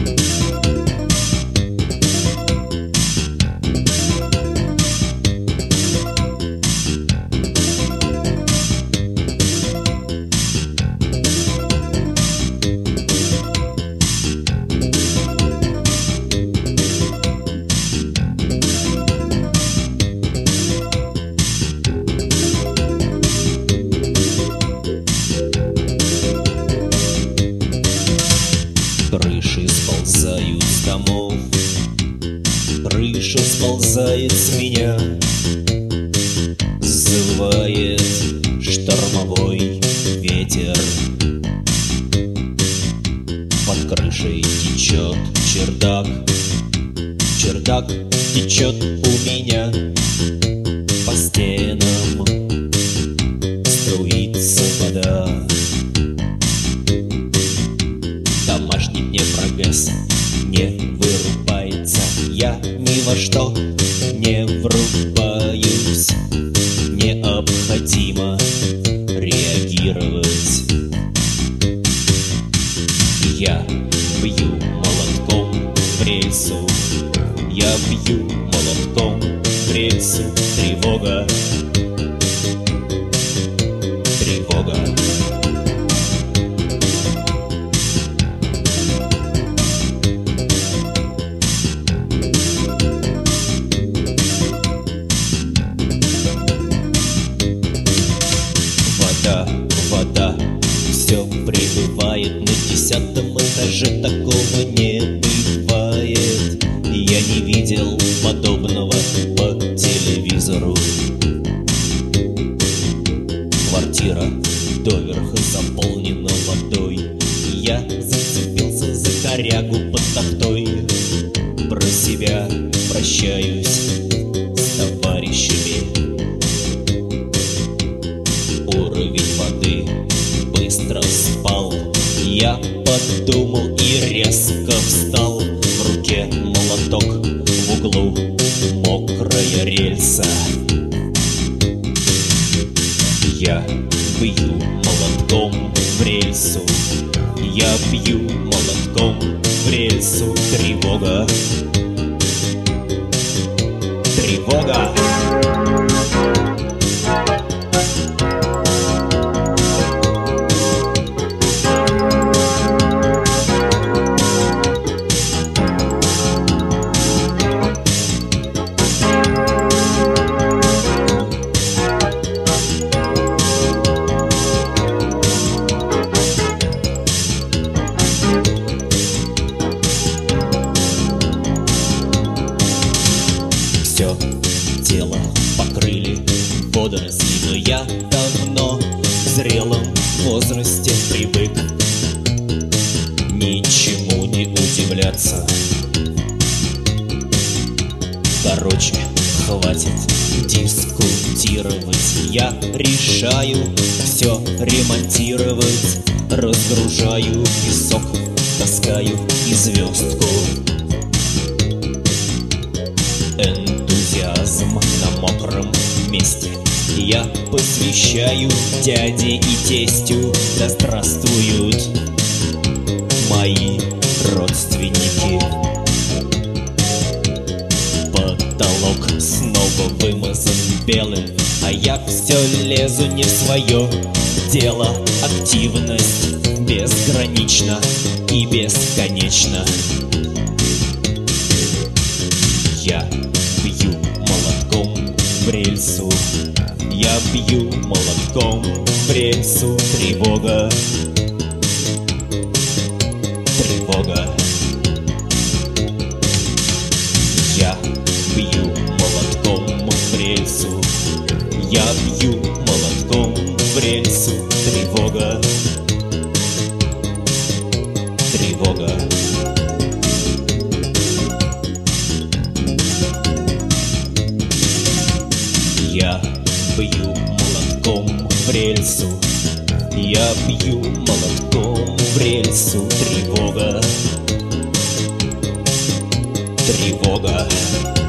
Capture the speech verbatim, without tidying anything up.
Крыши сползают с домов, крыша сползает с меня, завывает штормовой ветер. Под крышей течет чердак, чердак течет у меня, по стенам струится вода. Домашний мне прогресс не вырубается, я ни во что не врубаюсь. Необходимо реагировать. Я бью молотком в рельсу, я бью молотком в рельсу. Тревога, тревога. Вода, все прибывает. На десятом этаже такого не бывает. Я не видел подобного по телевизору. Квартира доверха заполнена водой. Я зацепился за корягу под тахтой. Про себя прощаюсь с товарищами. Уровень воды быстро спал. Я подумал и резко встал. В руке молоток, в углу мокрая рельса. Я бью молотком в рельсу, я бью молотком в рельсу. Тревога, тревога. Все тело покрыли водоросли, но я давно в зрелом возрасте привык ничему не удивляться. Короче, хватит дискутировать. Я решаю все ремонтировать. Разгружаю песок, таскаю и звездку. Энтузиазм на мокром месте я посвящаю дяде и тестю. Да здравствуют мои родственники. Потолок снова вымазан белым, а я все лезу не в свое дело. Активность безгранична и бесконечна. Я бью молотком в рельсу, я бью молотком в рельсу. Тревога, тревога. Я бью молотком в рельсу, я бью молотком в рельсу. Тревога, тревога. Я бью молотком в рельсу, я бью молотком в рельсу. Тревога, тревога.